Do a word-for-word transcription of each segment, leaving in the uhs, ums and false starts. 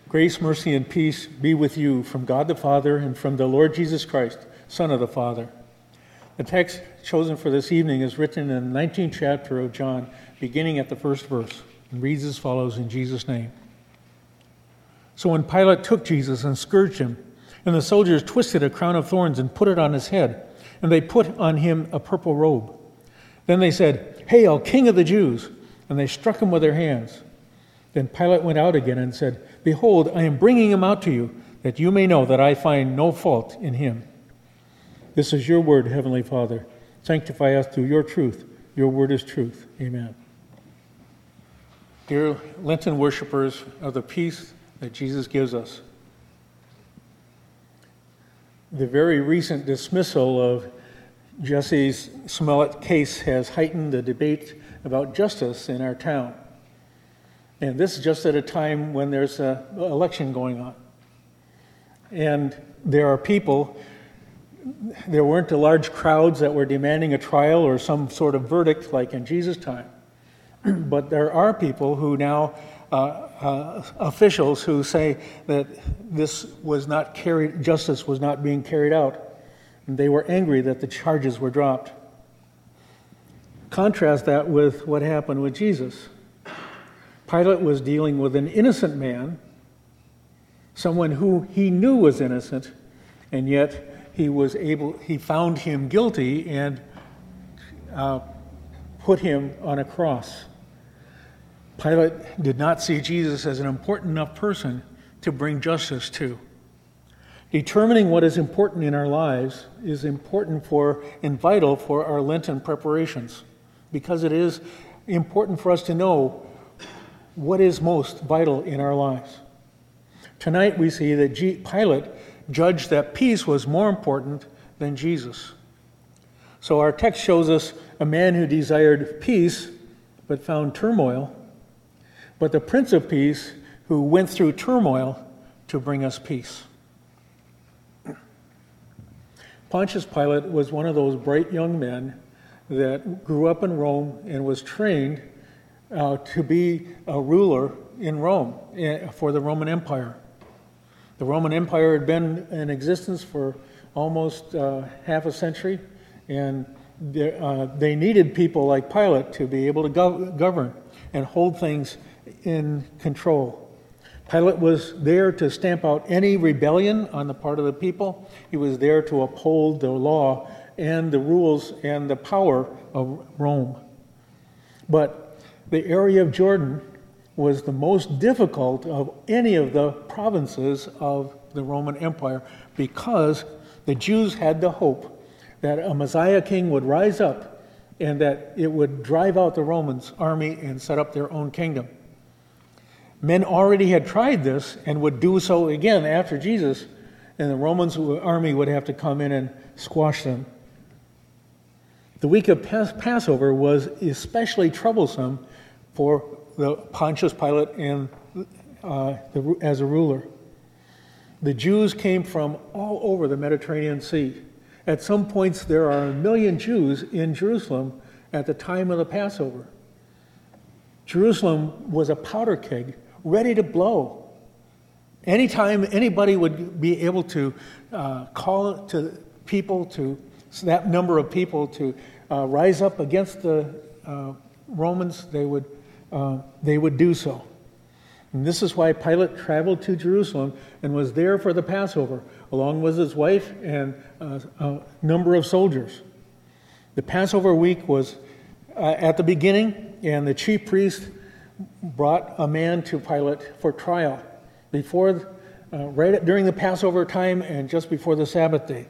Grace, mercy, and peace be with you from God the Father and from the Lord Jesus Christ, Son of the Father. The text chosen for this evening is written in the nineteenth chapter of John, beginning at the first verse, and reads as follows in Jesus' name. So when Pilate took Jesus and scourged him, and the soldiers twisted a crown of thorns and put it on his head, and they put on him a purple robe. Then they said, "Hail, King of the Jews!" And they struck him with their hands. Then Pilate went out again and said, "Behold, I am bringing him out to you, that you may know that I find no fault in him." This is your word, Heavenly Father. Sanctify us through your truth. Your word is truth. Amen. Dear Lenten worshipers of the peace that Jesus gives us, the very recent dismissal of Jussie Smollett case has heightened the debate about justice in our town. And this is just at a time when there's an election going on. And there are people, there weren't the large crowds that were demanding a trial or some sort of verdict like in Jesus' time. But there are people who now, uh, uh, officials who say that this was not carried, justice was not being carried out. And they were angry that the charges were dropped. Contrast that with what happened with Jesus. Pilate was dealing with an innocent man, someone who he knew was innocent, and yet he was able, he found him guilty and uh, put him on a cross. Pilate did not see Jesus as an important enough person to bring justice to. Determining what is important in our lives is important for and vital for our Lenten preparations, because it is important for us to know what is most vital in our lives. Tonight we see that G- Pilate judged that peace was more important than Jesus. So our text shows us a man who desired peace but found turmoil, but the Prince of Peace who went through turmoil to bring us peace. Pontius Pilate was one of those bright young men that grew up in Rome and was trained uh, to be a ruler in Rome uh, for the Roman Empire. The Roman Empire had been in existence for almost uh, half a century, and they, uh, they needed people like Pilate to be able to gov- govern and hold things in control. Pilate was there to stamp out any rebellion on the part of the people. He was there to uphold the law and the rules and the power of Rome. But the area of Jordan was the most difficult of any of the provinces of the Roman Empire, because the Jews had the hope that a Messiah king would rise up and that it would drive out the Romans' army and set up their own kingdom. Men already had tried this and would do so again after Jesus, and the Romans' army would have to come in and squash them. The week of Passover was especially troublesome for the Pontius Pilate and uh, the, as a ruler. The Jews came from all over the Mediterranean Sea. At some points, there are a million Jews in Jerusalem at the time of the Passover. Jerusalem was a powder keg ready to blow. Anytime anybody would be able to uh, call to people, to that number of people to uh, rise up against the uh, Romans, they would uh, they would do so. And this is why Pilate traveled to Jerusalem and was there for the Passover, along with his wife and uh, a number of soldiers. The Passover week was uh, at the beginning, and the chief priest brought a man to Pilate for trial before, uh, right at, during the Passover time and just before the Sabbath day.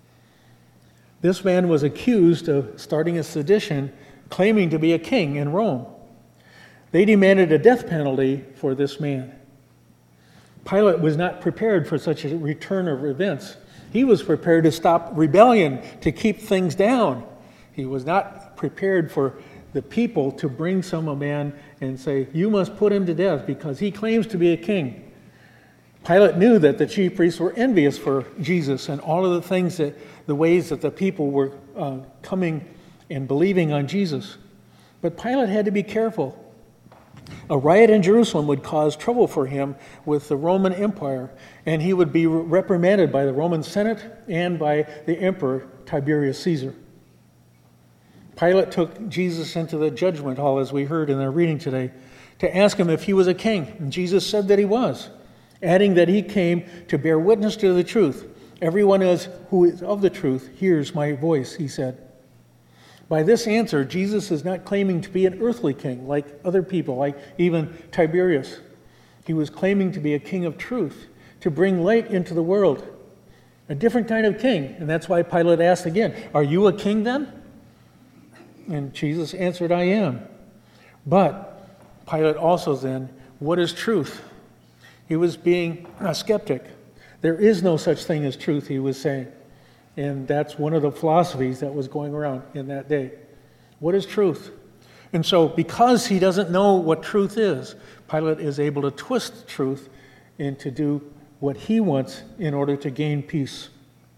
This man was accused of starting a sedition, claiming to be a king in Rome. They demanded a death penalty for this man. Pilate was not prepared for such a return of events. He was prepared to stop rebellion, to keep things down. He was not prepared for the people to bring some a man and say, "You must put him to death because he claims to be a king." Pilate knew that the chief priests were envious for Jesus and all of the things that, the ways that the people were uh, coming and believing on Jesus. But Pilate had to be careful. A riot in Jerusalem would cause trouble for him with the Roman Empire, and he would be reprimanded by the Roman Senate and by the Emperor Tiberius Caesar. Pilate took Jesus into the judgment hall, as we heard in our reading today, to ask him if he was a king. And Jesus said that he was, adding that he came to bear witness to the truth. Everyone is, who is of the truth hears my voice, he said. By this answer, Jesus is not claiming to be an earthly king like other people, like even Tiberius. He was claiming to be a king of truth, to bring light into the world. A different kind of king. And that's why Pilate asked again, "Are you a king then?" And Jesus answered, "I am." But Pilate also then, what is truth? He was being a skeptic. There is no such thing as truth, he was saying. And that's one of the philosophies that was going around in that day. What is truth? And so because he doesn't know what truth is, Pilate is able to twist truth and to do what he wants in order to gain peace.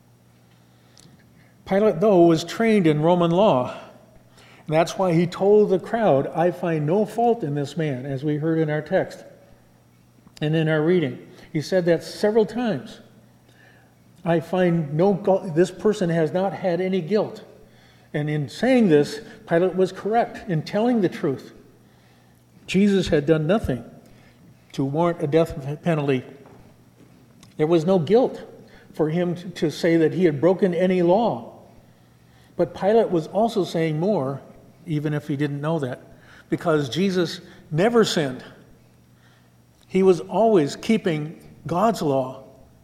Pilate, though, was trained in Roman law. And that's why he told the crowd, "I find no fault in this man," as we heard in our text and in our reading. He said that several times. I find no, this person has not had any guilt. And in saying this, Pilate was correct in telling the truth. Jesus had done nothing to warrant a death penalty. There was no guilt for him to say that he had broken any law. But Pilate was also saying more, even if he didn't know that, because Jesus never sinned. He was always keeping God's law.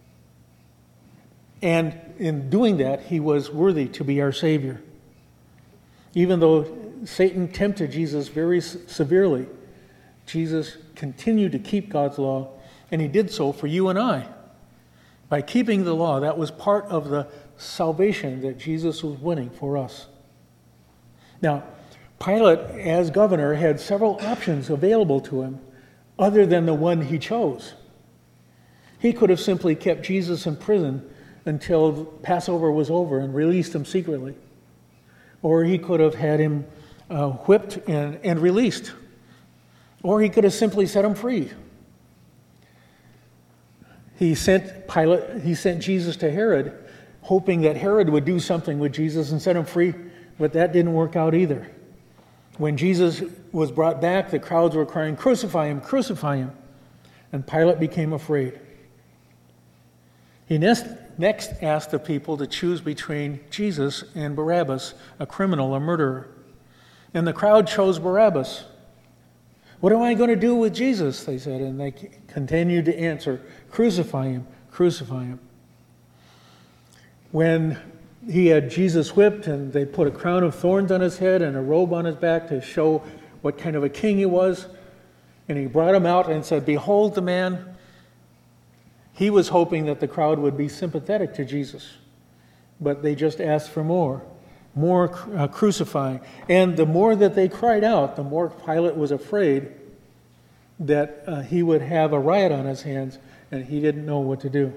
And in doing that, he was worthy to be our Savior. Even though Satan tempted Jesus very severely, Jesus continued to keep God's law, and he did so for you and I. By keeping the law, that was part of the salvation that Jesus was winning for us. Now, Pilate, as governor, had several options available to him other than the one he chose. He could have simply kept Jesus in prison until Passover was over and released him secretly. Or he could have had him uh, whipped and, and released. Or he could have simply set him free. He sent Pilate, he sent Jesus to Herod, hoping that Herod would do something with Jesus and set him free, but that didn't work out either. When Jesus was brought back, the crowds were crying, "Crucify him, crucify him." And Pilate became afraid. He next, next asked the people to choose between Jesus and Barabbas, a criminal, a murderer. And the crowd chose Barabbas. "What am I going to do with Jesus?" they said, and they continued to answer, "Crucify him, crucify him." When he had Jesus whipped and they put a crown of thorns on his head and a robe on his back to show what kind of a king he was, and he brought him out and said, "Behold the man," he was hoping that the crowd would be sympathetic to Jesus. But they just asked for more, more uh, crucifying. And the more that they cried out, the more Pilate was afraid that uh, he would have a riot on his hands, and he didn't know what to do.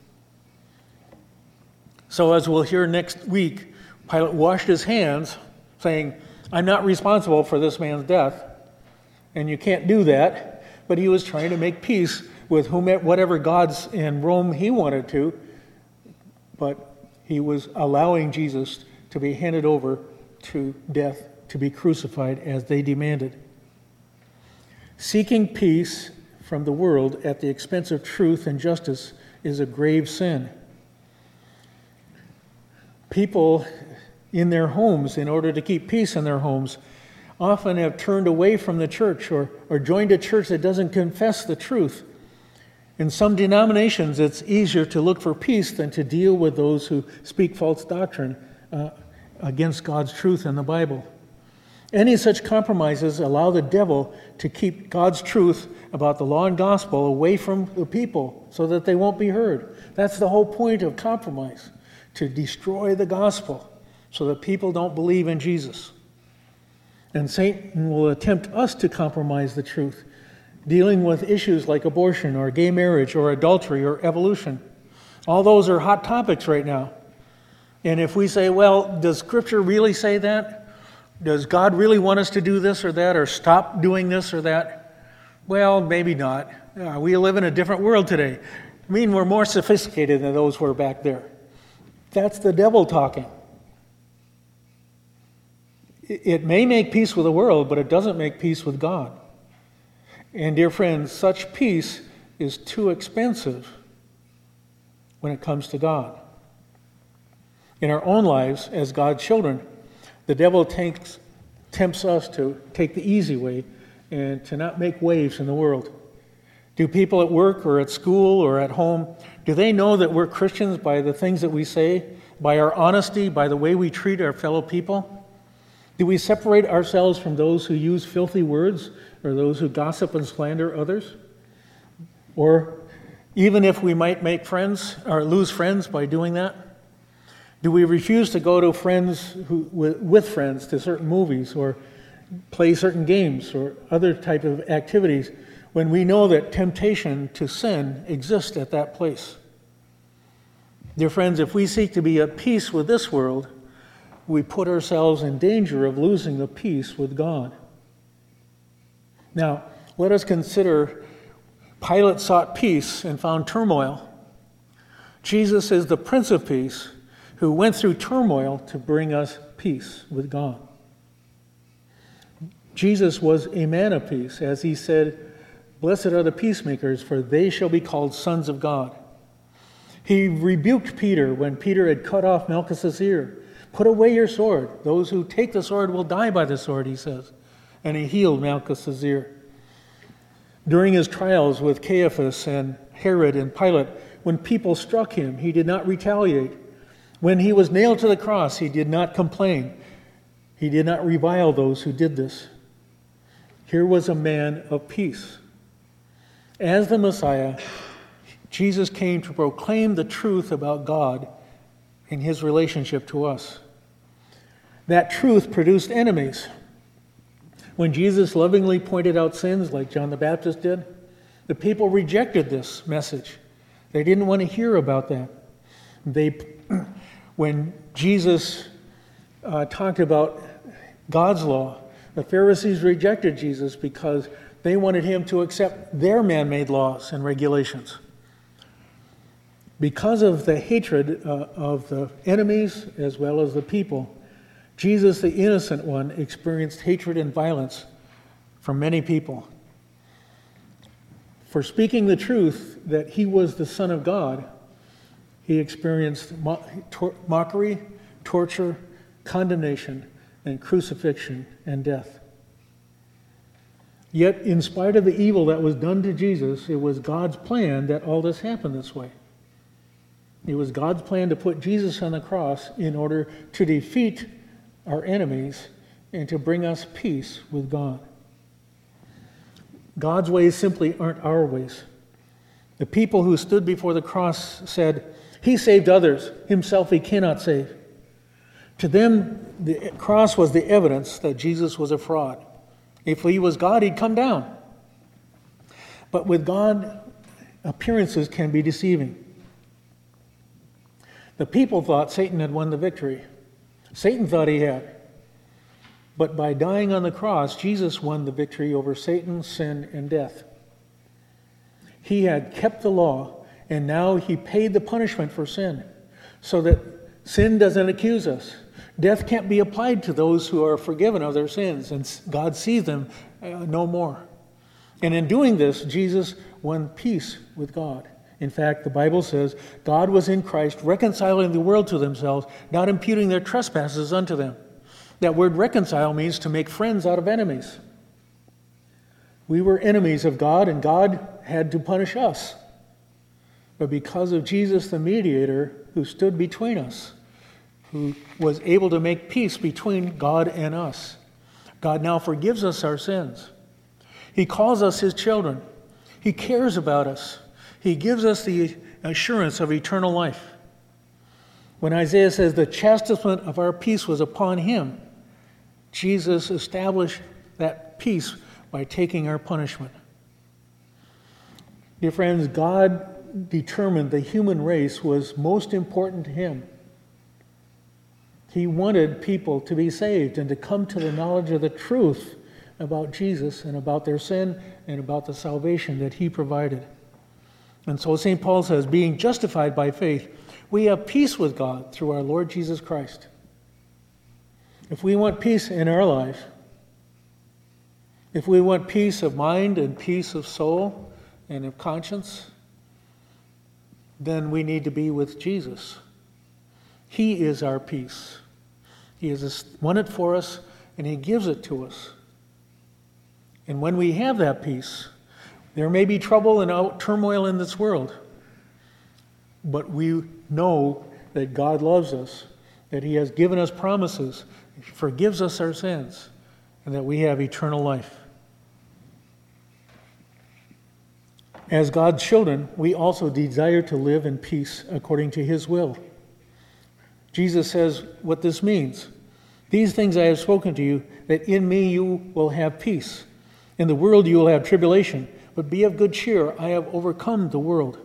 So as we'll hear next week, Pilate washed his hands, saying, "I'm not responsible for this man's death, and you can't do that." But he was trying to make peace with whomever, whatever gods in Rome he wanted to, but he was allowing Jesus to be handed over to death, to be crucified as they demanded. Seeking peace from the world at the expense of truth and justice is a grave sin. People in their homes, in order to keep peace in their homes, often have turned away from the church or, or joined a church that doesn't confess the truth. In some denominations, it's easier to look for peace than to deal with those who speak false doctrine uh, against God's truth in the Bible. Any such compromises allow the devil to keep God's truth about the law and gospel away from the people so that they won't be heard. That's the whole point of compromise, to destroy the gospel so that people don't believe in Jesus. And Satan will attempt us to compromise the truth, dealing with issues like abortion or gay marriage or adultery or evolution. All those are hot topics right now. And if we say, well, does Scripture really say that? Does God really want us to do this or that or stop doing this or that? Well, maybe not. Uh, we live in a different world today. I mean, we're more sophisticated than those who were back there. That's the devil talking. It, it may make peace with the world, but it doesn't make peace with God. And dear friends, such peace is too expensive when it comes to God. In our own lives, as God's children, the devil takes, tempts us to take the easy way and to not make waves in the world. Do people at work or at school or at home, do they know that we're Christians by the things that we say, by our honesty, by the way we treat our fellow people? Do we separate ourselves from those who use filthy words or those who gossip and slander others? Or even if we might make friends or lose friends by doing that, do we refuse to go to friends who, with, with friends to certain movies or play certain games or other type of activities when we know that temptation to sin exists at that place? Dear friends, if we seek to be at peace with this world, we put ourselves in danger of losing the peace with God. Now, let us consider Pilate sought peace and found turmoil. Jesus is the Prince of Peace who went through turmoil to bring us peace with God. Jesus was a man of peace, as he said, "Blessed are the peacemakers, for they shall be called sons of God." He rebuked Peter when Peter had cut off Malchus' ear. "Put away your sword. Those who take the sword will die by the sword," he says. And he healed Malchus' ear. During his trials with Caiaphas and Herod and Pilate, when people struck him, he did not retaliate. When he was nailed to the cross, he did not complain. He did not revile those who did this. Here was a man of peace. As the Messiah, Jesus came to proclaim the truth about God and his relationship to us. That truth produced enemies. When Jesus lovingly pointed out sins like John the Baptist did, the people rejected this message. They didn't want to hear about that. They, when Jesus uh, talked about God's law, the Pharisees rejected Jesus because they wanted him to accept their man-made laws and regulations. Because of the hatred uh, of the enemies as well as the people, Jesus, the innocent one, experienced hatred and violence from many people. For speaking the truth that he was the Son of God, he experienced mo- tor- mockery, torture, condemnation, and crucifixion and death. Yet, in spite of the evil that was done to Jesus, it was God's plan that all this happened this way. It was God's plan to put Jesus on the cross in order to defeat our enemies and to bring us peace with God. God's ways simply aren't our ways. The people who stood before the cross said, "He saved others, himself he cannot save." To them, the cross was the evidence that Jesus was a fraud. If he was God, he'd come down. But with God, appearances can be deceiving. The people thought Satan had won the victory. Satan thought he had. But by dying on the cross, Jesus won the victory over Satan, sin, and death. He had kept the law, and now he paid the punishment for sin, so that sin doesn't accuse us. Death can't be applied to those who are forgiven of their sins, and God sees them uh, no more. And in doing this, Jesus won peace with God. In fact, the Bible says, God was in Christ reconciling the world to themselves, not imputing their trespasses unto them. That word reconcile means to make friends out of enemies. We were enemies of God, and God had to punish us. But because of Jesus, the mediator, who stood between us, who was able to make peace between God and us, God now forgives us our sins. He calls us his children. He cares about us. He gives us the assurance of eternal life. When Isaiah says the chastisement of our peace was upon him, Jesus established that peace by taking our punishment. Dear friends, God determined the human race was most important to him. He wanted people to be saved and to come to the knowledge of the truth about Jesus and about their sin and about the salvation that he provided. And so Saint Paul says, being justified by faith, we have peace with God through our Lord Jesus Christ. If we want peace in our life, if we want peace of mind and peace of soul and of conscience, then we need to be with Jesus. He is our peace. He has won it for us, and he gives it to us. And when we have that peace, there may be trouble and out turmoil in this world, but we know that God loves us, that he has given us promises, he forgives us our sins, and that we have eternal life. As God's children, we also desire to live in peace according to his will. Jesus says what this means. These things I have spoken to you, that in me you will have peace. In the world you will have tribulation, but be of good cheer. I have overcome the world.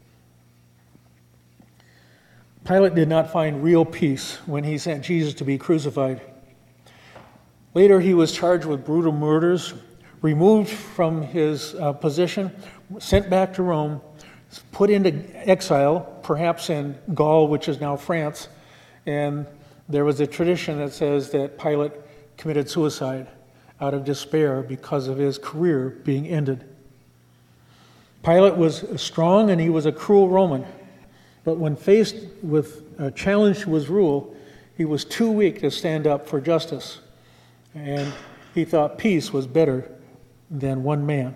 Pilate did not find real peace when he sent Jesus to be crucified. Later he was charged with brutal murders, removed from his uh, position, sent back to Rome, put into exile, perhaps in Gaul, which is now France, and there was a tradition that says that Pilate committed suicide out of despair because of his career being ended. Pilate was strong and he was a cruel Roman, but when faced with a challenge to his rule, he was too weak to stand up for justice, and he thought peace was better than one man.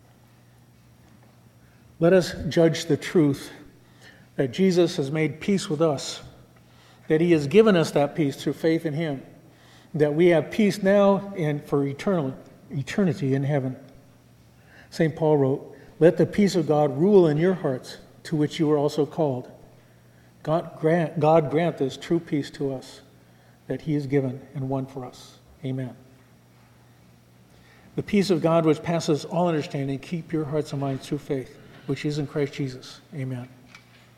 Let us judge the truth that Jesus has made peace with us, that he has given us that peace through faith in him, that we have peace now and for eternal, eternity in heaven. Saint Paul wrote, let the peace of God rule in your hearts, to which you were also called. God grant, God grant this true peace to us, that he has given and won for us. Amen. The peace of God which passes all understanding, keep your hearts and minds through faith, which is in Christ Jesus. Amen.